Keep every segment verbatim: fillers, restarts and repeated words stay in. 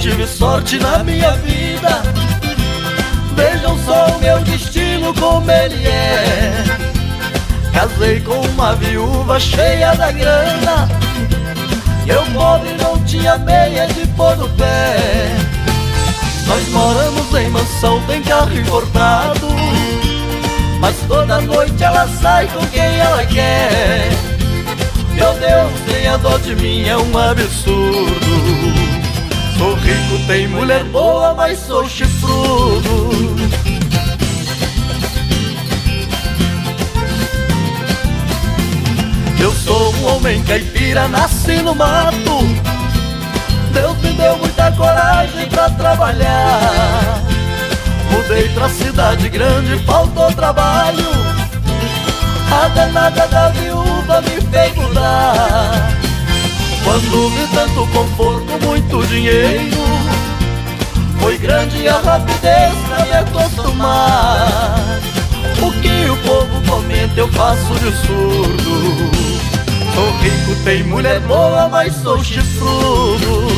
tive sorte na minha vida. Vejam só o meu destino como ele é. Casei com uma viúva cheia da grana. Eu pobre não tinha meia de pôr no pé. Nós moramos em mansão, tem carro importado, mas toda noite ela sai com quem ela quer. Meu Deus, tenha dó de mim, é um absurdo. Sou rico, tenho mulher boa, mas sou chifrudo. Eu sou um homem caipira, nasci no mato. Deus me deu muita coragem pra trabalhar. Mudei pra cidade grande, faltou trabalho. A danada da viúva me fez mudar. Quando vi tanto conforto, muito dinheiro, foi grande a rapidez pra me acostumar. O que o povo comenta eu faço de surdo. Sou rico, tenho mulher boa, mas sou chifrudo.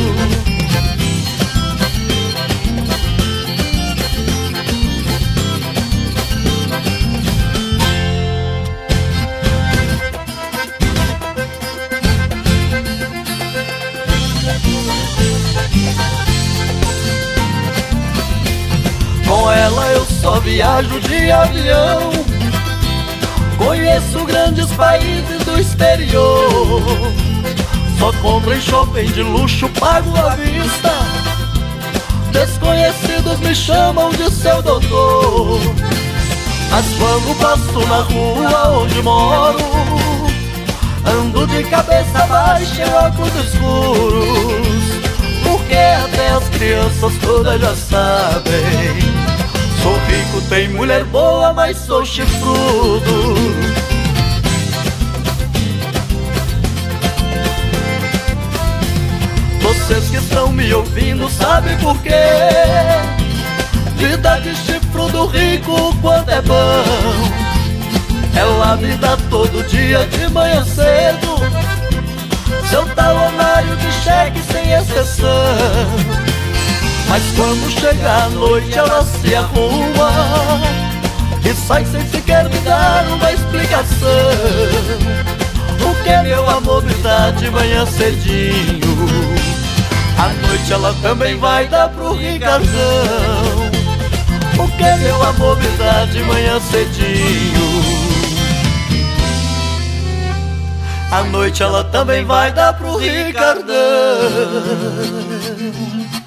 Com ela eu só viajo de avião. Conheço grandes países do exterior. Só compro em shopping de luxo, pago à vista. Desconhecidos me chamam de seu doutor. Mas quando passo na rua onde moro, ando de cabeça baixa e óculos escuros, porque até as crianças todas já sabem. Sou rico, tenho mulher boa, mas sou chifrudo. Vocês que estão me ouvindo sabem por quê. Vida de chifrudo rico, quando é bom. Ela me dá todo dia de manhã cedo seu talonário de cheque sem exceção. Mas quando chega a noite ela se arruma e sai sem sequer me dar uma explicação. O que meu amor me dá de manhã cedinho, à noite ela também vai dar pro Ricardão. O que meu amor me dá de manhã cedinho, à noite ela também vai dar pro Ricardão.